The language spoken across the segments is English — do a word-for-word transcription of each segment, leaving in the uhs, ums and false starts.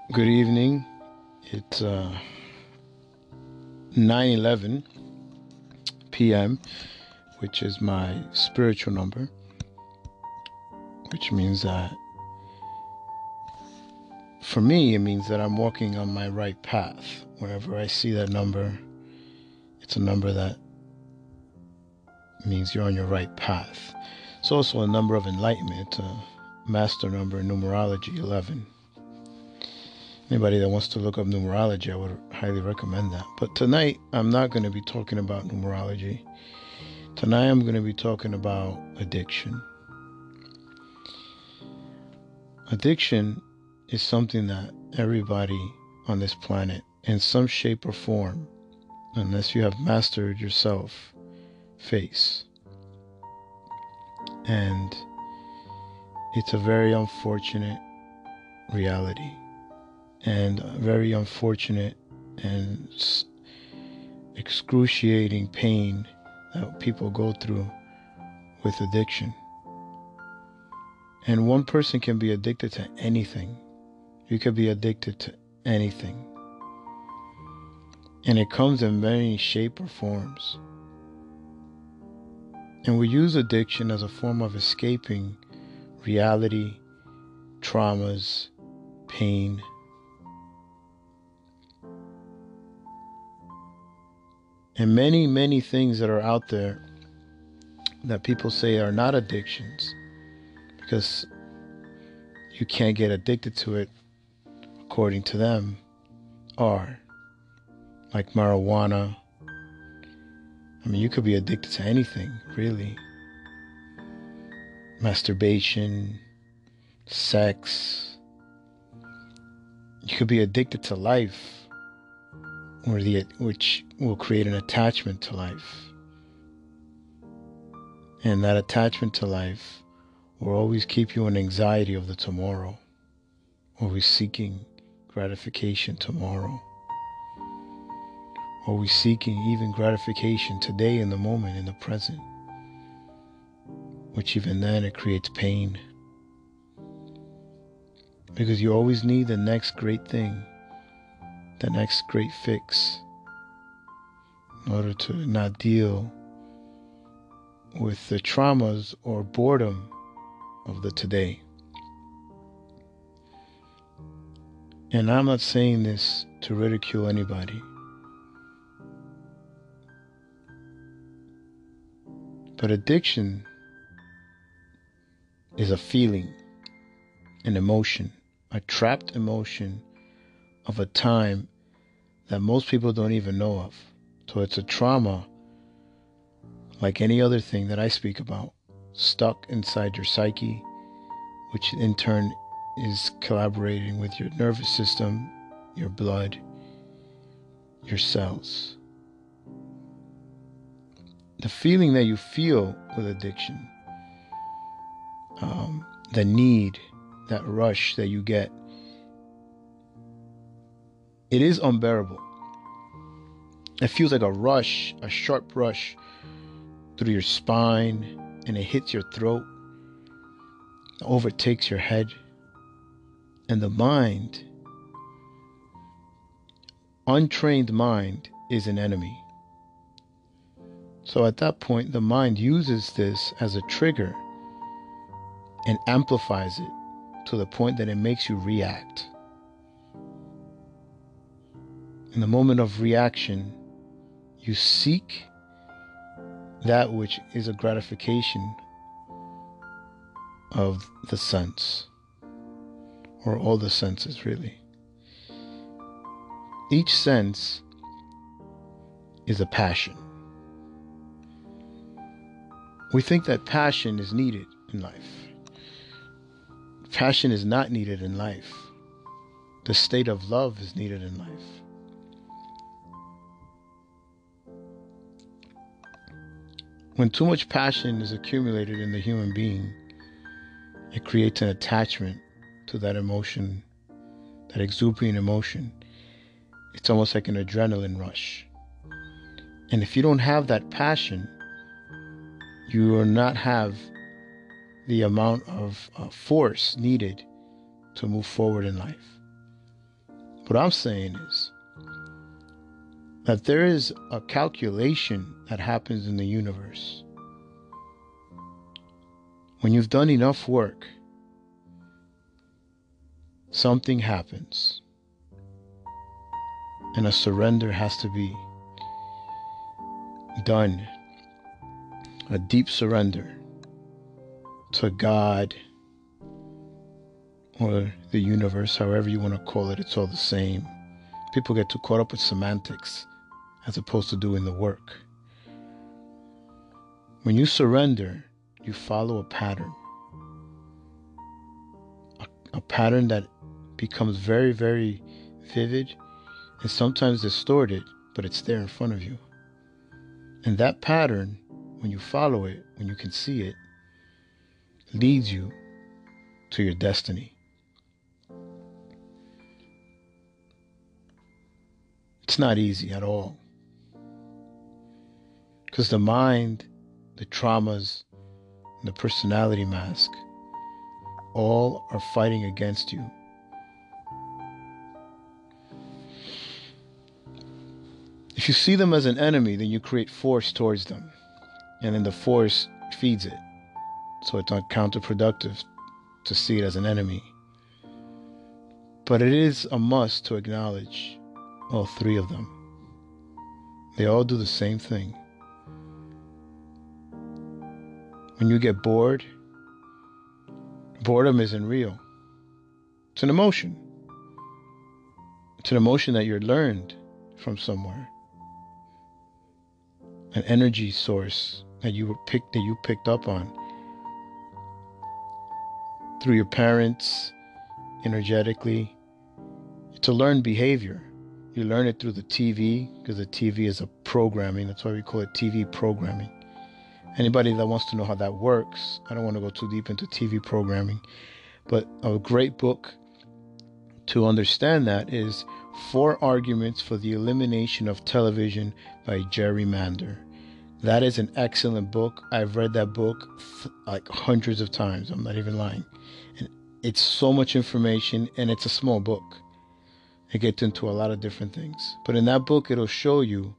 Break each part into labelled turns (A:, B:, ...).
A: Good evening. It's uh, nine eleven p m, which is my spiritual number, which means that for me, it means that I'm walking on my right path. Wherever I see that number, it's a number that means you're on your right path. It's also a number of enlightenment, a master number in numerology, eleven. Anybody that wants to look up numerology, I would highly recommend that. But tonight, I'm not going to be talking about numerology. Tonight, I'm going to be talking about addiction. Addiction is something that everybody on this planet, in some shape or form, unless you have mastered yourself, face. And it's a very unfortunate reality, and a very unfortunate and excruciating pain that people go through with addiction. And one person can be addicted to anything. You could be addicted to anything. And it comes in many shape or forms. And we use addiction as a form of escaping reality, traumas, pain. And many, many things that are out there that people say are not addictions because you can't get addicted to it, according to them, are. Like marijuana. I mean, you could be addicted to anything, really. Masturbation, sex. You could be addicted to life, or the which will create an attachment to life. And that attachment to life will always keep you in anxiety of the tomorrow, always seeking gratification tomorrow, always seeking even gratification today in the moment, in the present, which even then it creates pain, because you always need the next great thing, the next great fix, in order to not deal with the traumas or boredom of the today. And I'm not saying this to ridicule anybody, but addiction is a feeling, an emotion, a trapped emotion of a time that most people don't even know of. So it's a trauma, like any other thing that I speak about, stuck inside your psyche, which in turn is collaborating with your nervous system, your blood, your cells. The feeling that you feel with addiction, um, the need, that rush that you get, it is unbearable. It feels like a rush, a sharp rush through your spine, and it hits your throat, overtakes your head. And the mind, untrained mind, is an enemy. So at that point, the mind uses this as a trigger and amplifies it to the point that it makes you react. In the moment of reaction, you seek that which is a gratification of the sense, or all the senses, really. Each sense is a passion. We think that passion is needed in life. Passion is not needed in life. The state of love is needed in life. When too much passion is accumulated in the human being, it creates an attachment to that emotion, that exuberant emotion. It's almost like an adrenaline rush. And if you don't have that passion, you will not have the amount of uh, force needed to move forward in life. What I'm saying is that there is a calculation that happens in the universe. When you've done enough work, something happens, and a surrender has to be done, a deep surrender to God or the universe, however you want to call it. It's all the same. People get too caught up with semantics as opposed to doing the work. When you surrender, you follow a pattern, a, a pattern that becomes very, very vivid and sometimes distorted, but it's there in front of you. And that pattern, when you follow it, when you can see it, leads you to your destiny. It's not easy at all. Because the mind, the traumas, the personality mask, all are fighting against you. If you see them as an enemy, then you create force towards them. And then the force feeds it. So it's not counterproductive to see it as an enemy. But it is a must to acknowledge all three of them. They all do the same thing. When you get bored, boredom isn't real. It's an emotion. It's an emotion that you're learned from somewhere. An energy source that you were picked that you picked up on through your parents, energetically. It's a learned behavior. You learn it through the T V, because the T V is a programming. That's why we call it T V programming. Anybody that wants to know how that works, I don't want to go too deep into T V programming, but a great book to understand that is Four Arguments for the Elimination of Television by Jerry Mander. That is an excellent book. I've read that book th- like hundreds of times. I'm not even lying. And it's so much information, and it's a small book. It gets into a lot of different things. But in that book, it'll show you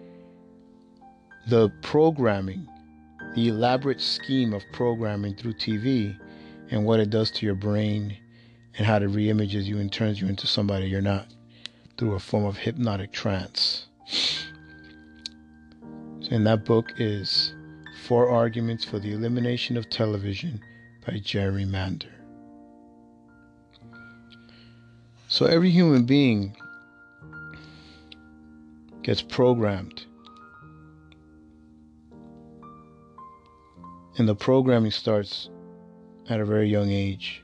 A: the programming, the elaborate scheme of programming through T V and what it does to your brain and how it re-images you and turns you into somebody you're not through a form of hypnotic trance. And that book is Four Arguments for the Elimination of Television by Jerry Mander. So every human being gets programmed. And the programming starts at a very young age.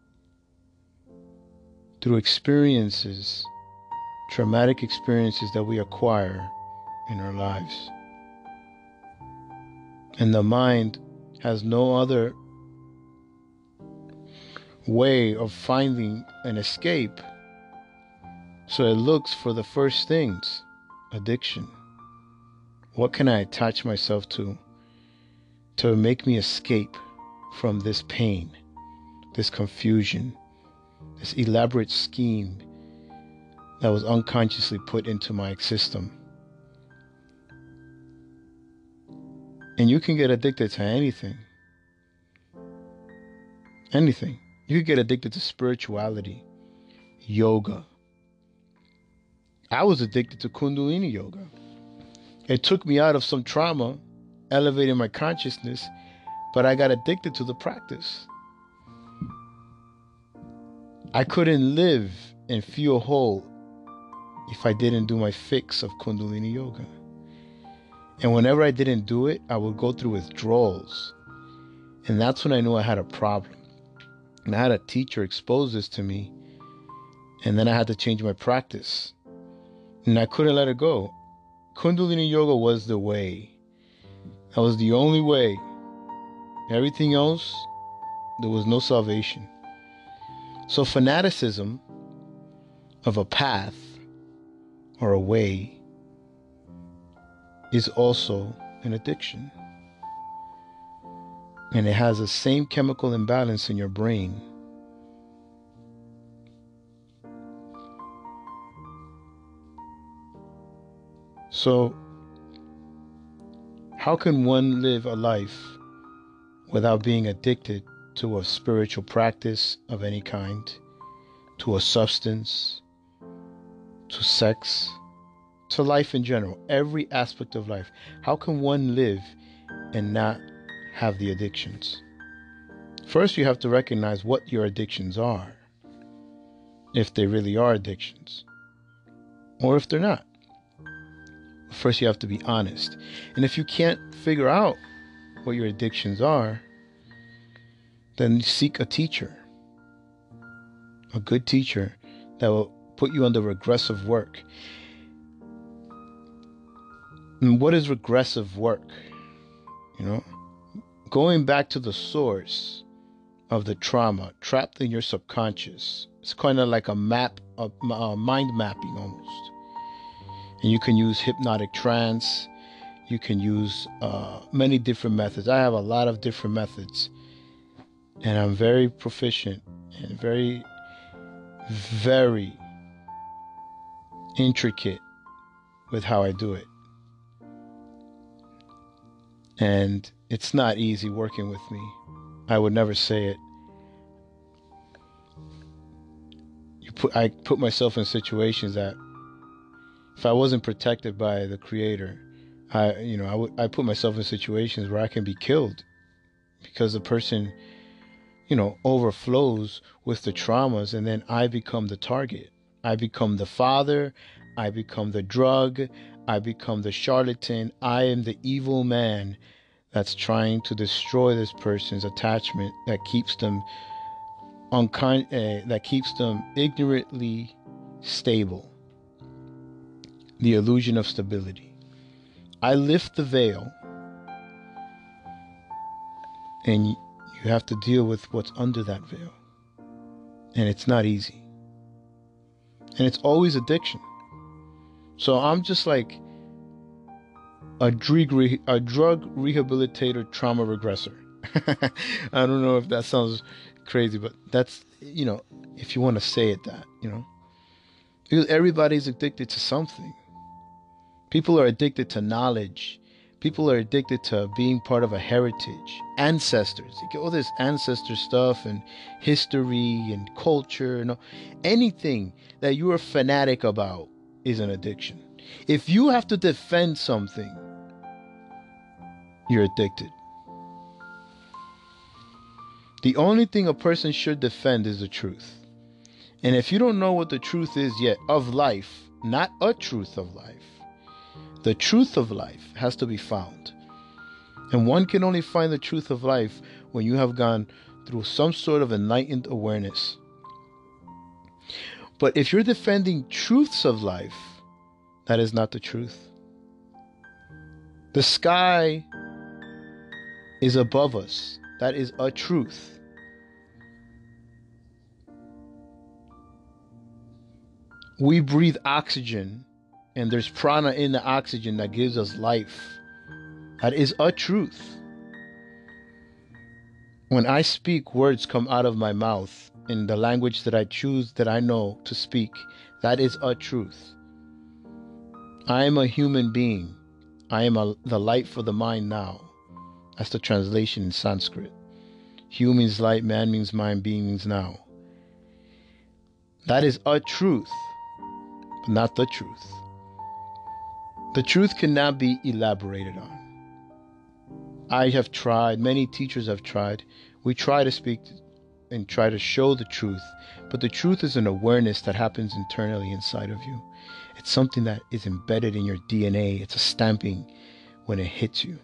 A: Through experiences, traumatic experiences that we acquire in our lives. And the mind has no other way of finding an escape. So it looks for the first things. Addiction. What can I attach myself to to make me escape from this pain, this confusion, this elaborate scheme that was unconsciously put into my system? And you can get addicted to anything. Anything. You could get addicted to spirituality, yoga. I was addicted to Kundalini yoga. It took me out of some trauma, elevating my consciousness, but I got addicted to the practice. I couldn't live and feel whole if I didn't do my fix of Kundalini yoga. And whenever I didn't do it, I would go through withdrawals. And that's when I knew I had a problem. And I had a teacher expose this to me. And then I had to change my practice. And I couldn't let it go. Kundalini yoga was the way. That was the only way. Everything else, there was no salvation. So fanaticism of a path or a way is also an addiction. And it has the same chemical imbalance in your brain. So, how can one live a life without being addicted to a spiritual practice of any kind, to a substance, to sex, to life in general, every aspect of life? How can one live and not have the addictions? First, you have to recognize what your addictions are, if they really are addictions, or if they're not. First, you have to be honest. And if you can't figure out what your addictions are, then seek a teacher, a good teacher that will put you under regressive work. And what is regressive work? You know, going back to the source of the trauma trapped in your subconscious. It's kind of like a map, a, a mind mapping almost. And you can use hypnotic trance. You can use uh, many different methods. I have a lot of different methods, and I'm very proficient and very, very intricate with how I do it. And it's not easy working with me. I would never say it. You put, I put myself in situations that, if I wasn't protected by the Creator, I, you know, I would, I put myself in situations where I can be killed because the person, you know, overflows with the traumas, and then I become the target. I become the father. I become the drug. I become the charlatan. I am the evil man that's trying to destroy this person's attachment that keeps them unkind, uh, that keeps them ignorantly stable. The illusion of stability. I lift the veil, and you have to deal with what's under that veil. And it's not easy. And it's always addiction. So I'm just like a drug, re- a drug rehabilitator, trauma regressor. I don't know if that sounds crazy, but that's, you know, if you want to say it that, you know, because everybody's addicted to something. People are addicted to knowledge. People are addicted to being part of a heritage, ancestors. You get all this ancestor stuff and history and culture and anything that you are fanatic about is an addiction. If you have to defend something, you're addicted. The only thing a person should defend is the truth. And if you don't know what the truth is yet of life, not a truth of life, the truth of life has to be found. And one can only find the truth of life when you have gone through some sort of enlightened awareness. But if you're defending truths of life, that is not the truth. The sky is above us. That is a truth. We breathe oxygen, and there's prana in the oxygen that gives us life. That is a truth. When I speak, words come out of my mouth in the language that I choose, that I know to speak. That is a truth. I am a human being. I am a, the light for the mind now. That's the translation in Sanskrit. Human means light, man means mind, being means now. That is a truth, but not the truth. The truth cannot be elaborated on. I have tried, many teachers have tried. We try to speak and try to show the truth, but the truth is an awareness that happens internally inside of you. It's something that is embedded in your D N A. It's a stamping when it hits you.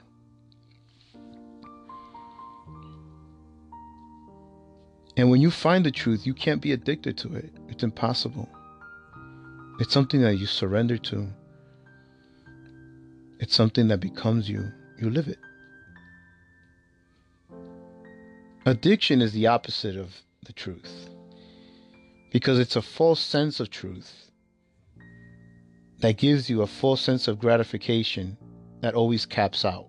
A: And when you find the truth, you can't be addicted to it. It's impossible. It's something that you surrender to. It's something that becomes you. You live it. Addiction is the opposite of the truth, because it's a false sense of truth that gives you a false sense of gratification that always caps out.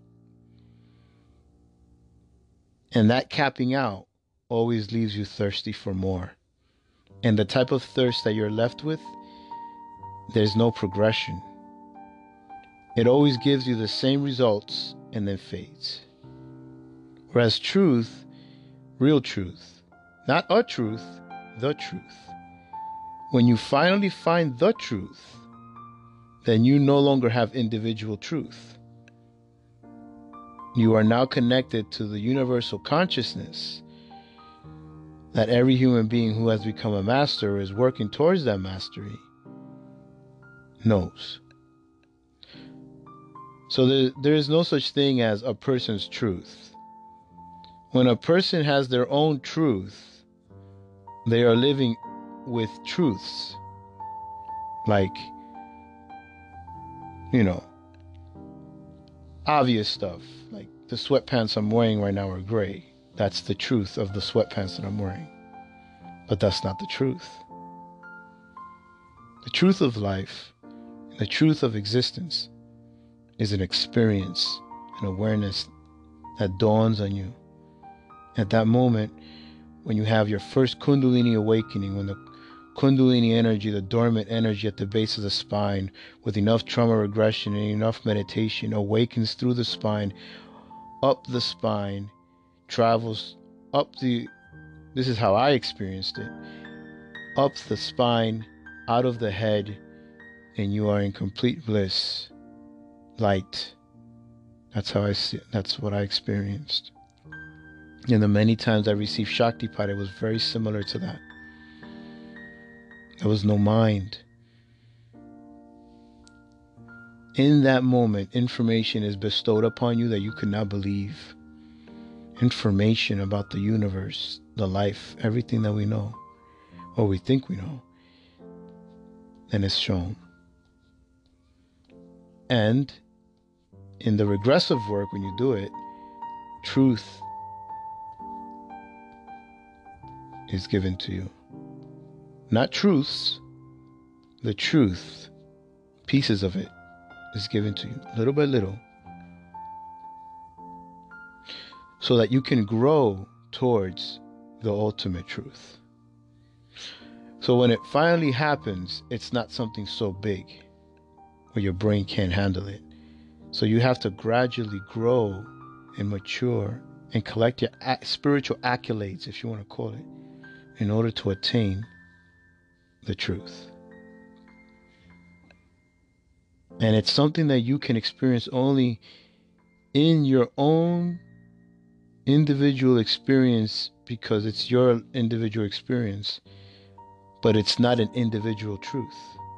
A: And that capping out always leaves you thirsty for more. And the type of thirst that you're left with, there's no progression. It always gives you the same results and then fades. Whereas truth, real truth, not a truth, the truth. When you finally find the truth, then you no longer have individual truth. You are now connected to the universal consciousness that every human being who has become a master is working towards that mastery knows. So there, there is no such thing as a person's truth. When a person has their own truth, they are living with truths. Like, you know, obvious stuff. Like the sweatpants I'm wearing right now are gray. That's the truth of the sweatpants that I'm wearing. But that's not the truth. The truth of life, the truth of existence, is an experience, an awareness that dawns on you. At that moment, when you have your first Kundalini awakening, when the Kundalini energy, the dormant energy at the base of the spine, with enough trauma regression and enough meditation, awakens through the spine, up the spine, travels up the, this is how I experienced it, up the spine, out of the head, and you are in complete bliss, light. That's how I see it. That's what I experienced. And the many times I received Shaktipat, it was very similar to that. There was no mind. In that moment, information is bestowed upon you that you could not believe. Information about the universe, the life, everything that we know, or we think we know, and it's shown. And in the regressive work, when you do it, truth is given to you. Not truths, the truth, pieces of it is given to you, little by little, so that you can grow towards the ultimate truth. So when it finally happens, it's not something so big where your brain can't handle it. So you have to gradually grow and mature and collect your spiritual accolades, if you want to call it, in order to attain the truth. And it's something that you can experience only in your own individual experience, because it's your individual experience, but it's not an individual truth.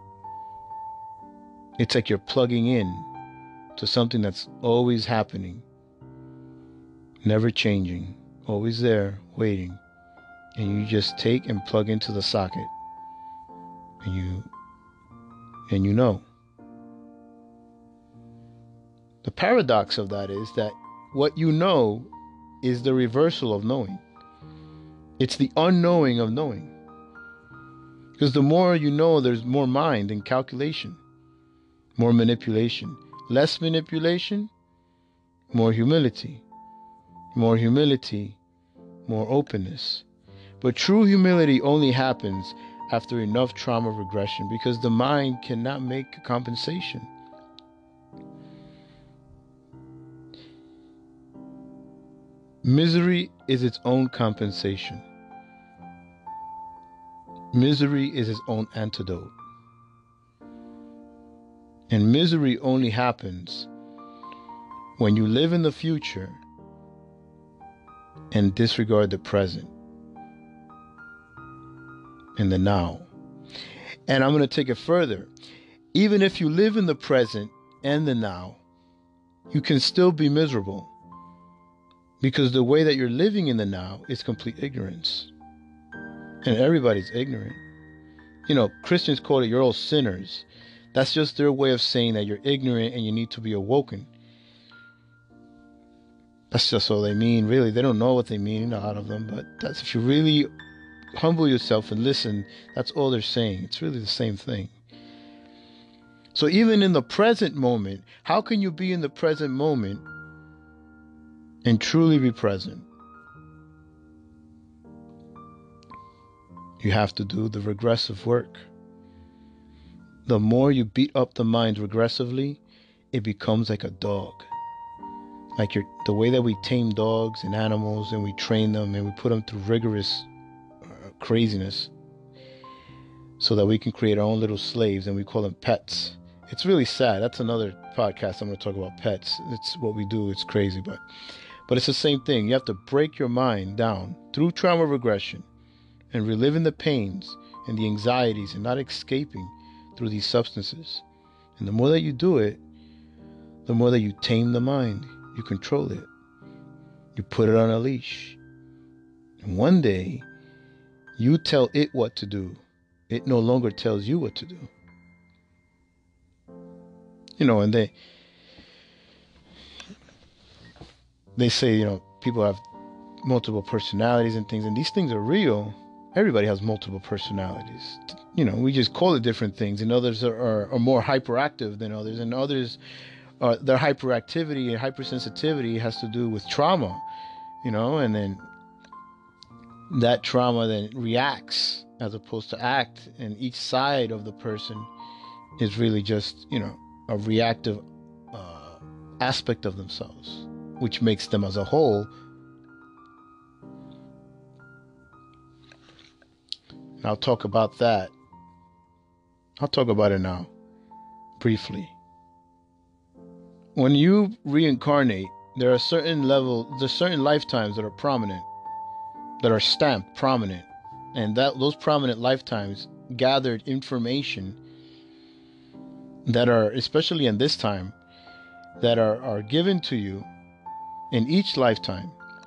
A: It's like you're plugging in to something that's always happening, never changing, always there, waiting. And you just take and plug into the socket, and you and you know. The paradox of that is that what you know is the reversal of knowing. It's the unknowing of knowing. Because the more you know, there's more mind and calculation, more manipulation. Less manipulation, more humility. More humility, more openness. But true humility only happens after enough trauma regression, because the mind cannot make a compensation. Misery is its own compensation. Misery is its own antidote. And misery only happens when you live in the future and disregard the present and the now. And I'm going to take it further. Even if you live in the present and the now, you can still be miserable, because the way that you're living in the now is complete ignorance. And everybody's ignorant. You know, Christians call it you're all sinners. That's just their way of saying that you're ignorant and you need to be awoken. That's just all they mean, really. They don't know what they mean, a lot of them, but that's, if you really humble yourself and listen, that's all they're saying. It's really the same thing. So even in the present moment, how can you be in the present moment and truly be present? You have to do the regressive work. The more you beat up the mind regressively, it becomes like a dog. Like your, the way that we tame dogs and animals and we train them and we put them through rigorous uh, craziness so that we can create our own little slaves, and we call them pets. It's really sad. That's another podcast. I'm going to talk about pets. It's what we do. It's crazy, but but it's the same thing. You have to break your mind down through trauma regression and reliving the pains and the anxieties and not escaping through these substances. And the more that you do it, the more that you tame the mind. You control it. You put it on a leash. And one day, you tell it what to do. It no longer tells you what to do. You know, and they they say, you know, people have multiple personalities and things, and these things are real. Everybody has multiple personalities. You know, we just call it different things, and others are, are, are more hyperactive than others, and others, are, their hyperactivity and hypersensitivity has to do with trauma, you know, and then that trauma then reacts as opposed to act, and each side of the person is really just, you know, a reactive uh, aspect of themselves, which makes them as a whole. And I'll talk about that. I'll talk about it now, briefly. When you reincarnate, there are certain levels, there's certain lifetimes that are prominent, that are stamped prominent, and that those prominent lifetimes gathered information that are, especially in this time, that are, are given to you in each lifetime.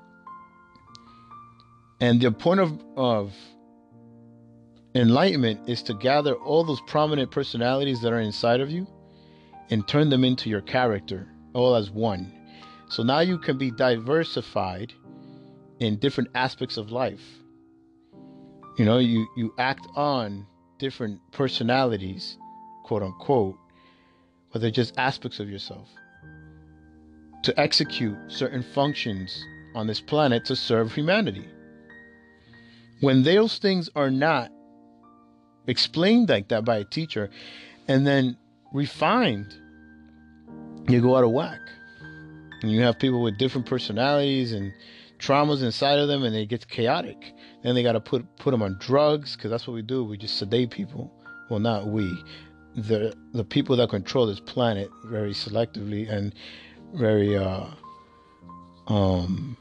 A: And the point of, of enlightenment is to gather all those prominent personalities that are inside of you and turn them into your character, all as one. So now you can be diversified in different aspects of life. You know, you, you act on different personalities, quote unquote, but they're just aspects of yourself, to execute certain functions on this planet to serve humanity. When those things are not explained like that by a teacher and then refined, you go out of whack. And you have people with different personalities and traumas inside of them, and it gets chaotic. Then they got to put put them on drugs, because that's what we do. We just sedate people. Well, not we. The the people that control this planet very selectively and very uh, um,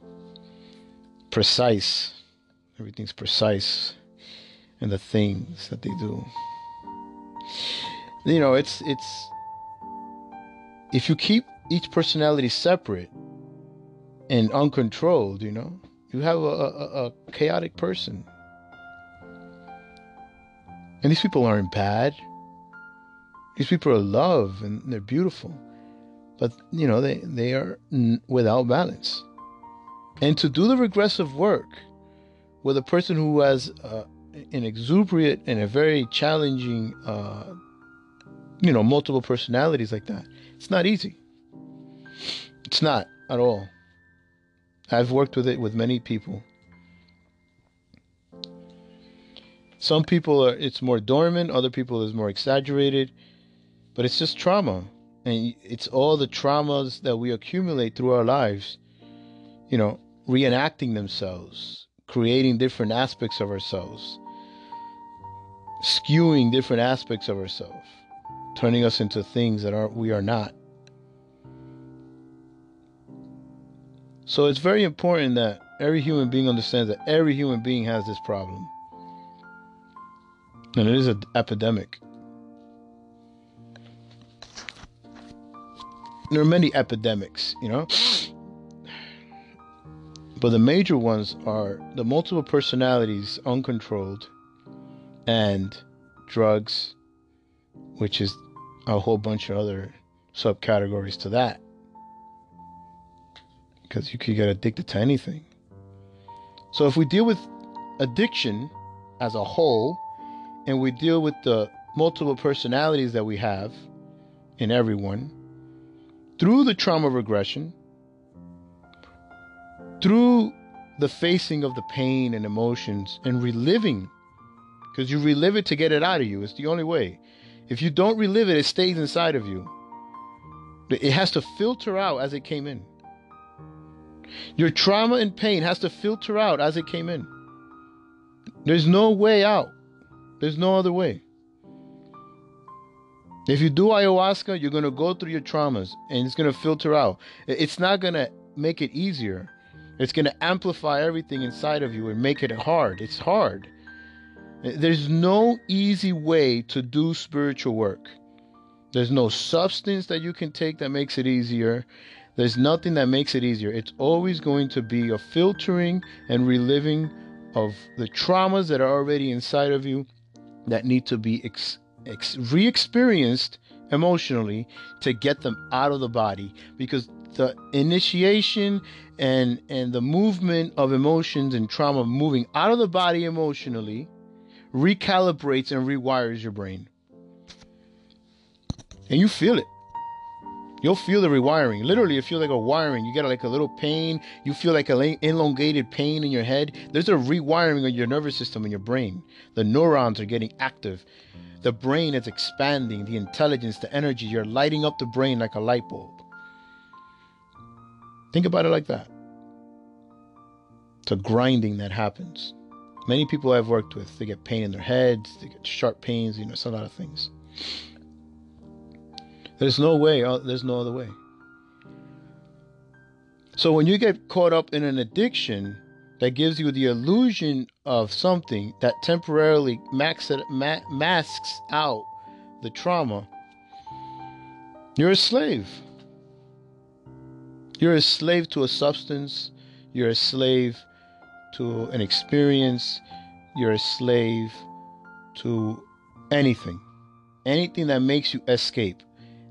A: precise. Everything's precise in the things that they do. You know, it's it's if you keep each personality separate and uncontrolled, you know, you have a, a, a chaotic person. And these people aren't bad. These people are love and they're beautiful. But, you know, they, they are n- without balance. And to do the regressive work with a person who has uh, an exuberant and a very challenging, uh, you know, multiple personalities like that, it's not easy. It's not at all. I've worked with it with many people. Some people are, it's more dormant, other people is more exaggerated, but it's just trauma. And it's all the traumas that we accumulate through our lives, you know, reenacting themselves, creating different aspects of ourselves, skewing different aspects of ourselves, turning us into things that are we are not. So it's very important that every human being understands that every human being has this problem. And it is an epidemic. There are many epidemics, you know. But the major ones are the multiple personalities, uncontrolled, and drugs, which is a whole bunch of other subcategories to that. Because you could get addicted to anything. So if we deal with addiction as a whole, and we deal with the multiple personalities that we have in everyone, through the trauma regression, through the facing of the pain and emotions and reliving, because you relive it to get it out of you. It's the only way. If you don't relive it, it stays inside of you. It has to filter out as it came in. Your trauma and pain has to filter out as it came in. There's no way out. There's no other way. If you do ayahuasca, you're going to go through your traumas and it's going to filter out. It's not going to make it easier. It's going to amplify everything inside of you and make it hard. It's hard. There's no easy way to do spiritual work. There's no substance that you can take that makes it easier. There's nothing that makes it easier. It's always going to be a filtering and reliving of the traumas that are already inside of you that need to be ex- ex- re-experienced emotionally to get them out of the body. Because the initiation and, and the movement of emotions and trauma moving out of the body emotionally recalibrates and rewires your brain. And you feel it. You'll feel the rewiring. Literally, you feel like a wiring. You get like a little pain. You feel like an elongated pain in your head. There's a rewiring of your nervous system in your brain. The neurons are getting active. The brain is expanding. The intelligence, the energy. You're lighting up the brain like a light bulb. Think about it like that. It's a grinding that happens. Many people I've worked with, they get pain in their heads. They get sharp pains. You know, it's a lot of things. There's no way, there's no other way. So when you get caught up in an addiction that gives you the illusion of something that temporarily max it, ma- masks out the trauma, you're a slave. You're a slave to a substance. You're a slave to an experience. You're a slave to anything. Anything that makes you escape.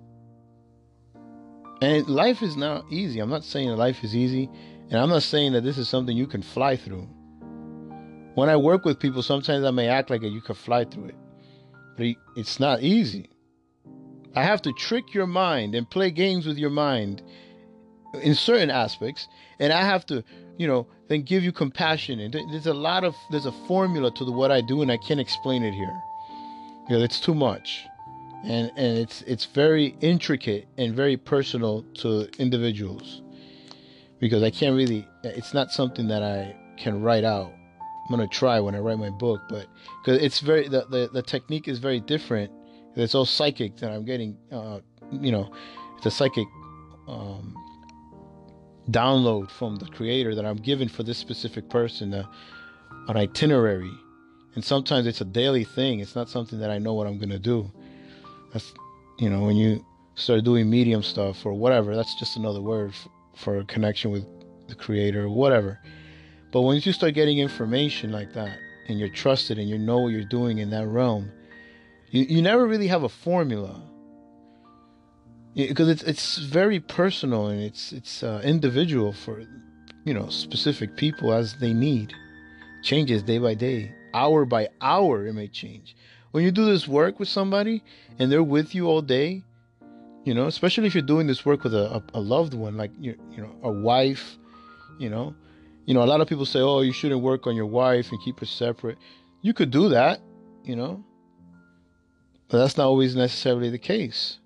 A: And life is not easy. I'm not saying that life is easy. And I'm not saying that this is something you can fly through. When I work with people, sometimes I may act like you can fly through it. But it's not easy. I have to trick your mind and play games with your mind in certain aspects. And I have to, you know, then give you compassion. And there's a lot of, there's a formula to the, what I do, and I can't explain it here. You know, it's too much. And and it's it's very intricate and very personal to individuals, because I can't really, it's not something that I can write out. I'm going to try when I write my book, but because it's very, the, the, the technique is very different. It's all psychic that I'm getting, uh, you know, it's a psychic um, download from the creator that I'm given for this specific person, uh, an itinerary. And sometimes it's a daily thing. It's not something that I know what I'm going to do. That's, you know, when you start doing medium stuff or whatever, that's just another word for, for a connection with the creator or whatever. But once you start getting information like that and you're trusted and you know what you're doing in that realm, you, you never really have a formula, because it's it's very personal and it's it's uh, individual for, you know, specific people as they need. Changes day by day, hour by hour, it may change. When you do this work with somebody and they're with you all day, you know, especially if you're doing this work with a, a, a loved one, like, you, you know, a wife, you know, you know, a lot of people say, oh, you shouldn't work on your wife and keep her separate. You could do that, you know, but that's not always necessarily the case.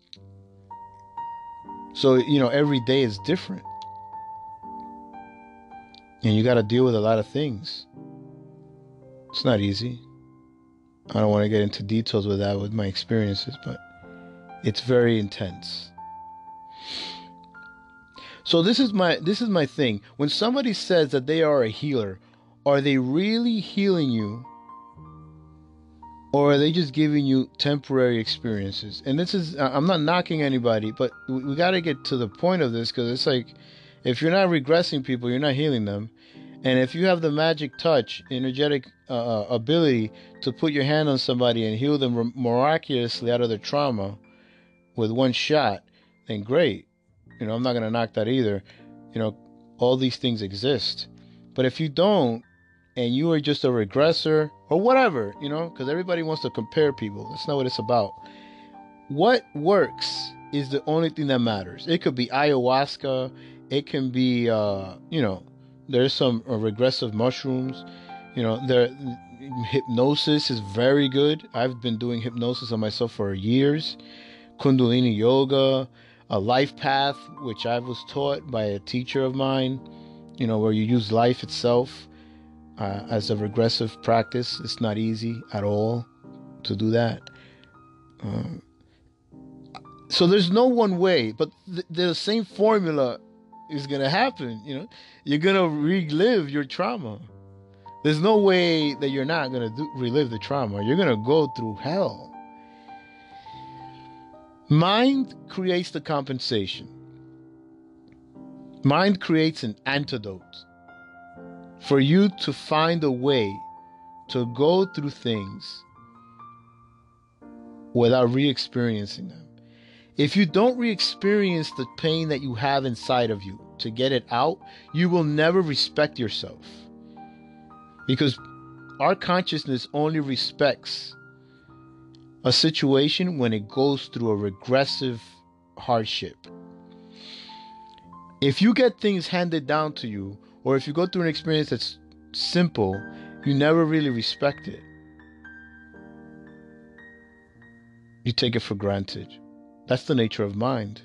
A: So, you know, every day is different. And you got to deal with a lot of things. It's not easy. I don't want to get into details with that, with my experiences, but it's very intense. So this is my this is my thing. When somebody says that they are a healer, are they really healing you, or are they just giving you temporary experiences? And this is, I'm not knocking anybody, but we, we got to get to the point of this, because it's like, if you're not regressing people, you're not healing them. And if you have the magic touch, energetic uh, ability to put your hand on somebody and heal them miraculously out of their trauma with one shot, then great. You know, I'm not going to knock that either. You know, all these things exist. But if you don't, and you are just a regressor or whatever, you know, because everybody wants to compare people. That's not what it's about. What works is the only thing that matters. It could be ayahuasca. It can be, uh, you know, there's some uh, regressive mushrooms. You know, there, hypnosis is very good. I've been doing hypnosis on myself for years. Kundalini yoga. a life path, which I was taught by a teacher of mine, you know, where you use life itself uh, as a regressive practice. It's not easy at all to do that. Um, so there's no one way, but th- the same formula is going to happen. You know, you're going to relive your trauma. There's no way that you're not going to relive the trauma. You're going to go through hell. Mind creates the compensation. Mind creates an antidote for you to find a way to go through things without re-experiencing them. If you don't re-experience the pain that you have inside of you to get it out, you will never respect yourself. Because our consciousness only respects a situation when it goes through a regressive hardship. If you get things handed down to you, or if you go through an experience that's simple, you never really respect it. You take it for granted. That's the nature of mind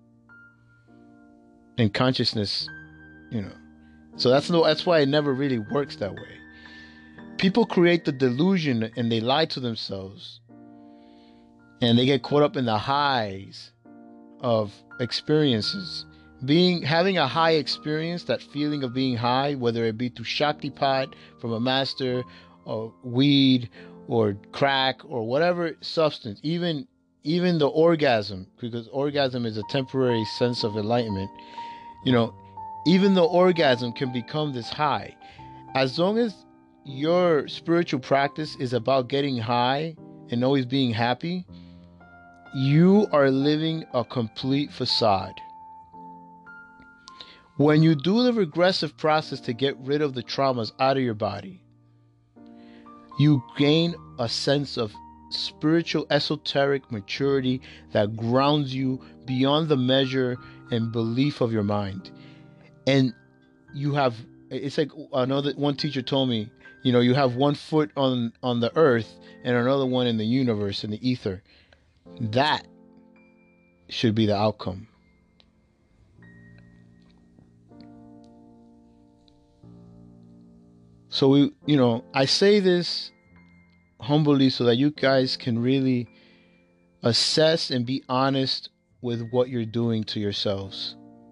A: and consciousness, you know. So that's no, that's why it never really works that way. People create the delusion and they lie to themselves, and they get caught up in the highs of experiences. Being having a high experience, that feeling of being high, whether it be through Shaktipat from a master, or weed, or crack, or whatever substance, even even the orgasm, because orgasm is a temporary sense of enlightenment. You know, even the orgasm can become this high. As long as your spiritual practice is about getting high and always being happy, you are living a complete facade. When you do the regressive process to get rid of the traumas out of your body, you gain a sense of spiritual esoteric maturity that grounds you beyond the measure and belief of your mind. And you have, it's like another one teacher told me, you know, you have one foot on on the earth and another one in the universe, in the ether. That should be the outcome. So we, you know, I say this humbly so that you guys can really assess and be honest with what you're doing to yourselves.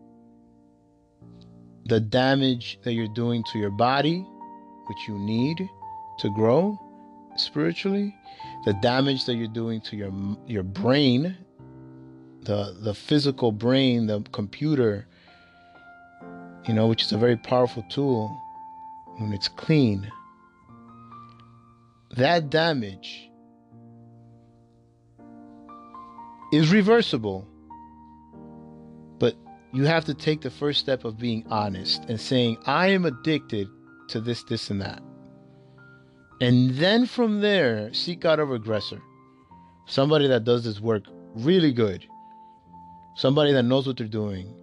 A: The damage that you're doing to your body, which you need to grow spiritually, the damage that you're doing to your your brain, the the physical brain, the computer, you know, which is a very powerful tool when it's clean. That damage is reversible, but you have to take the first step of being honest and saying, I am addicted to this, this, and that. And then from there, seek out a regressor. Somebody that does this work really good. Somebody that knows what they're doing.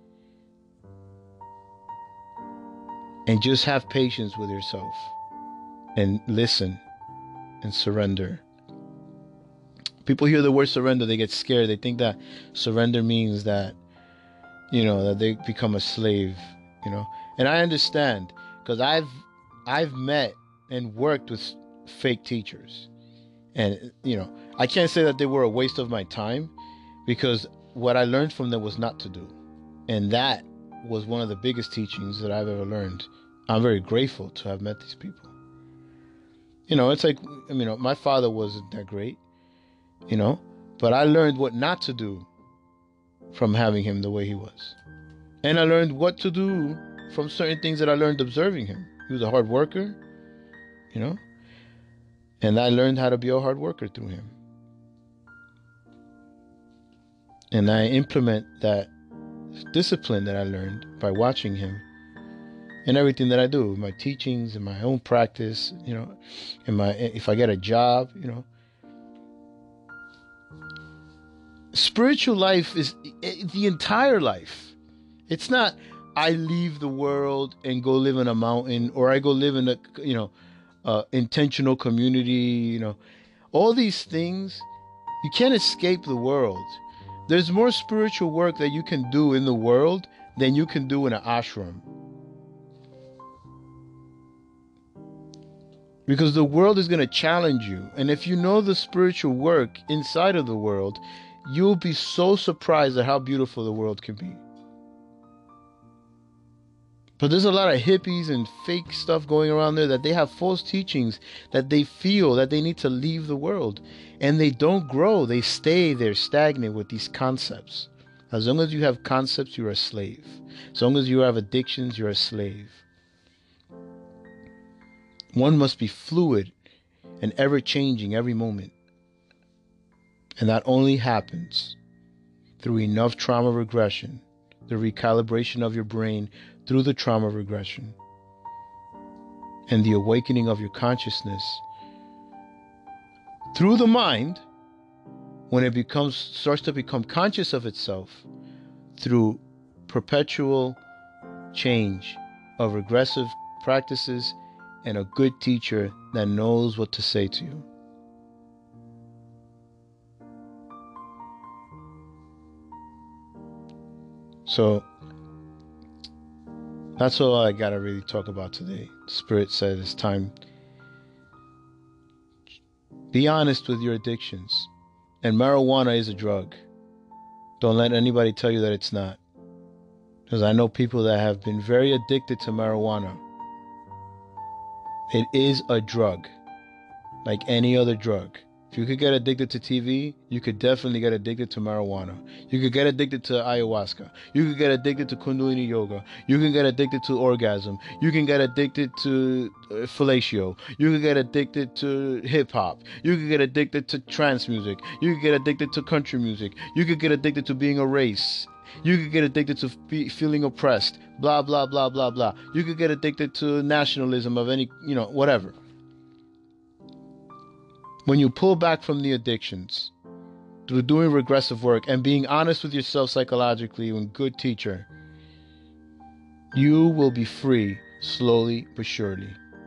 A: And just have patience with yourself. And listen. And surrender. People hear the word surrender, they get scared. They think that surrender means that, you know, that they become a slave, you know. And I understand, because I've I've met and worked with fake teachers. And, you know, I can't say that they were a waste of my time, because what I learned from them was not to do. And that was one of the biggest teachings that I've ever learned. I'm very grateful to have met these people. You know, it's like, I mean, my father wasn't that great, you know, but I learned what not to do from having him the way he was. And I learned what to do from certain things that I learned observing him. He was a hard worker, you know, and I learned how to be a hard worker through him. And I implement that discipline that I learned by watching him in everything that I do, my teachings, in my own practice, you know, in my, if I get a job, you know. Spiritual life is the entire life. It's not I leave the world and go live in a mountain, or I go live in a, you know, uh, intentional community, you know. All these things, you can't escape the world. There's more spiritual work that you can do in the world than you can do in an ashram. Because the world is going to challenge you. And if you know the spiritual work inside of the world, you'll be so surprised at how beautiful the world can be. But there's a lot of hippies and fake stuff going around there that they have false teachings that they feel that they need to leave the world. And they don't grow. They stay there stagnant with these concepts. As long as you have concepts, you're a slave. As long as you have addictions, you're a slave. One must be fluid and ever-changing every moment. And that only happens through enough trauma regression, the recalibration of your brain through the trauma regression, and the awakening of your consciousness through the mind when it becomes starts to become conscious of itself through perpetual change of regressive practices and a good teacher that knows what to say to you. So that's all I gotta really talk about today. Spirit said it's time. Be honest with your addictions. And marijuana is a drug. Don't let anybody tell you that it's not. Because I know people that have been very addicted to marijuana. It is a drug, like any other drug. If you could get addicted to T V, you could definitely get addicted to marijuana. You could get addicted to ayahuasca. You could get addicted to Kundalini yoga. You can get addicted to orgasm. You can get addicted to uh, fellatio. You could get addicted to hip hop. You could get addicted to trance music. You could get addicted to country music. You could get addicted to being a race. You could get addicted to be feeling oppressed. Blah, blah, blah, blah, blah. You could get addicted to nationalism of any, you know, whatever. When you pull back from the addictions through doing regressive work and being honest with yourself psychologically and good teacher, you will be free slowly but surely.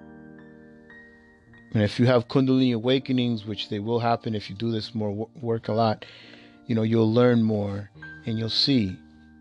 A: And if you have Kundalini awakenings, which they will happen if you do this more work a lot, you know, you'll learn more and you'll see.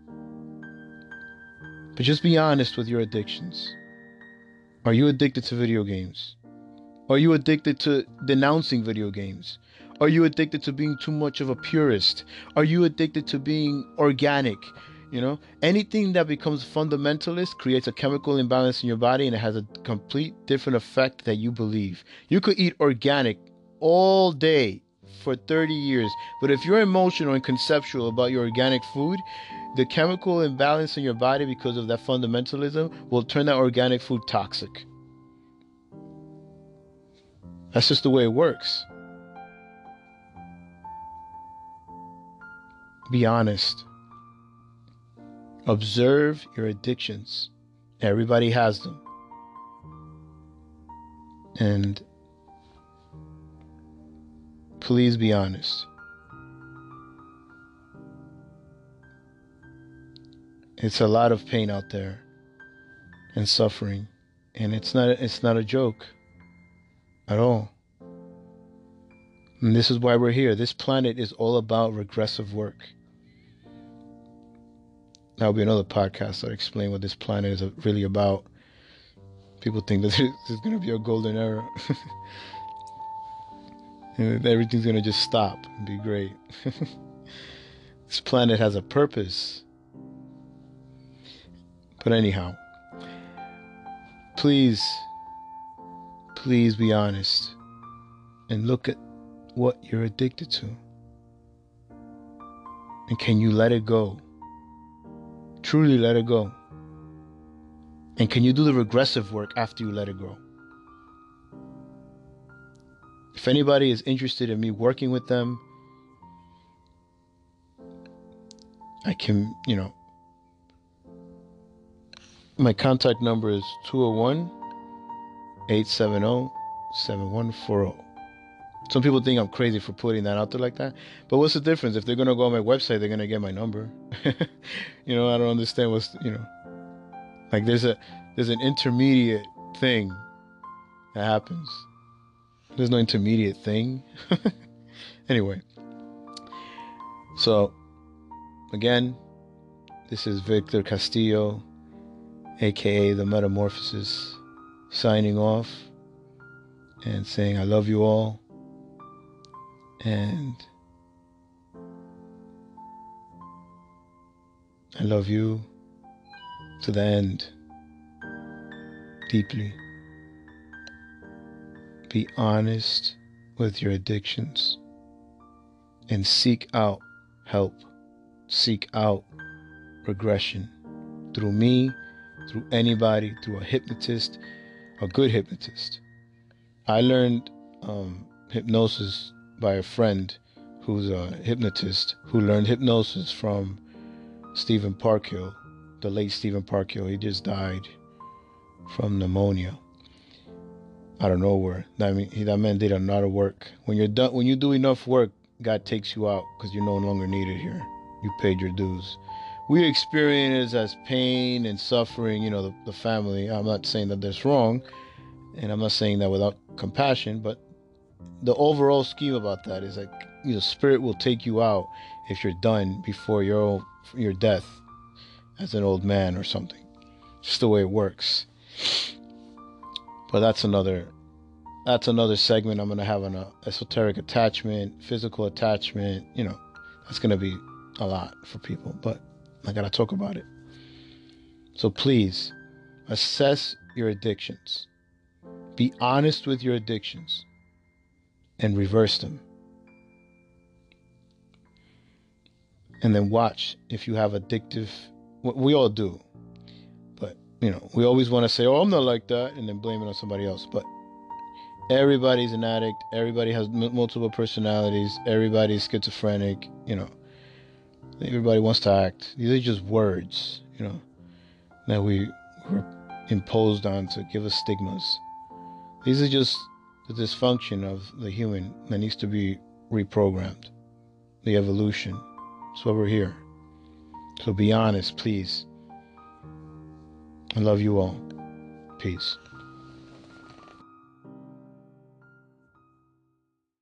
A: But just be honest with your addictions. Are you addicted to video games? Are you addicted to denouncing video games? Are you addicted to being too much of a purist? Are you addicted to being organic? You know, anything that becomes fundamentalist creates a chemical imbalance in your body, and it has a complete different effect that you believe. You could eat organic all day for thirty years, but if you're emotional and conceptual about your organic food, the chemical imbalance in your body because of that fundamentalism will turn that organic food toxic. That's just the way it works. Be honest. Observe your addictions. Everybody has them. And please be honest. It's a lot of pain out there and suffering, and it's not it's not a joke at all. And this is why we're here. This planet is all about regressive work. That'll be another podcast that explain what this planet is really about. People think that there's going to be a golden era. And everything's going to just stop and be great. This planet has a purpose. But anyhow, please, please be honest and look at what you're addicted to. And can you let it go? Truly let it go. And can you do the regressive work after you let it go? If anybody is interested in me working with them, I can, you know, my contact number is two oh one, eight seven oh, seven one four oh. Some people think I'm crazy for putting that out there like that. But what's the difference? If they're going to go on my website, they're going to get my number. You know, I don't understand what's, you know. Like there's a there's an intermediate thing that happens. There's no intermediate thing. Anyway. So again, this is Victor Castillo, aka The Metamorphosis, signing off and saying I love you all, and I love you to the end, deeply. Be honest with your addictions and seek out help. Seek out regression through me, through anybody, through a hypnotist, a good hypnotist. I learned um, hypnosis by a friend who's a hypnotist who learned hypnosis from Stephen Parkhill, the late Stephen Parkhill. He just died from pneumonia out of nowhere. I mean, he, that man did a lot of work. When you're done, when you do enough work, God takes you out because you're no longer needed here. You paid your dues. We experience it as pain and suffering, you know, the, the family. I'm not saying that that's wrong, and I'm not saying that without compassion, but the overall scheme about that is like, you know, spirit will take you out if you're done before your your death as an old man or something. Just the way it works. But that's another that's another segment. I'm gonna have an uh, esoteric attachment, physical attachment. You know, that's gonna be a lot for people, but I gotta talk about it. So please assess your addictions. Be honest with your addictions and reverse them. And then watch if you have addictive, we all do, but you know, we always want to say, oh, I'm not like that, and then blame it on somebody else. But everybody's an addict. Everybody has m- multiple personalities. Everybody's schizophrenic. You know, everybody wants to act. These are just words, you know, that we were imposed on to give us stigmas. These are just the dysfunction of the human that needs to be reprogrammed. The evolution. That's why we're here. So be honest, please. I love you all. Peace.